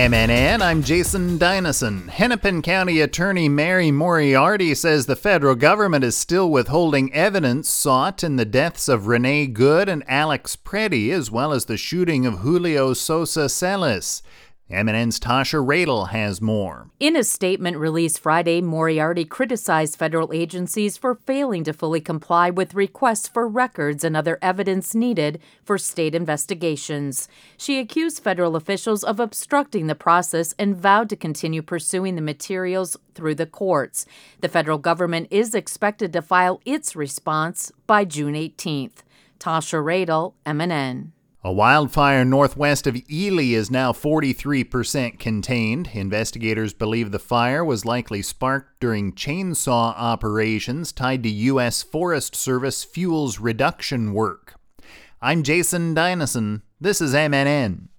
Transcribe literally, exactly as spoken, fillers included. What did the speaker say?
M N N, I'm Jason Dynasson. Hennepin County Attorney Mary Moriarty says the federal government is still withholding evidence sought in the deaths of Renee Good and Alex Preddy, as well as the shooting of Julio Sosa Celis. M N N's Tasha Radel has more. In a statement released Friday, Moriarty criticized federal agencies for failing to fully comply with requests for records and other evidence needed for state investigations. She accused federal officials of obstructing the process and vowed to continue pursuing the materials through the courts. The federal government is expected to file its response by June eighteenth. Tasha Radel, M N N. A wildfire northwest of Ely is now forty-three percent contained. Investigators believe the fire was likely sparked during chainsaw operations tied to U S Forest Service fuels reduction work. I'm Jason Dynasson. This is M N N.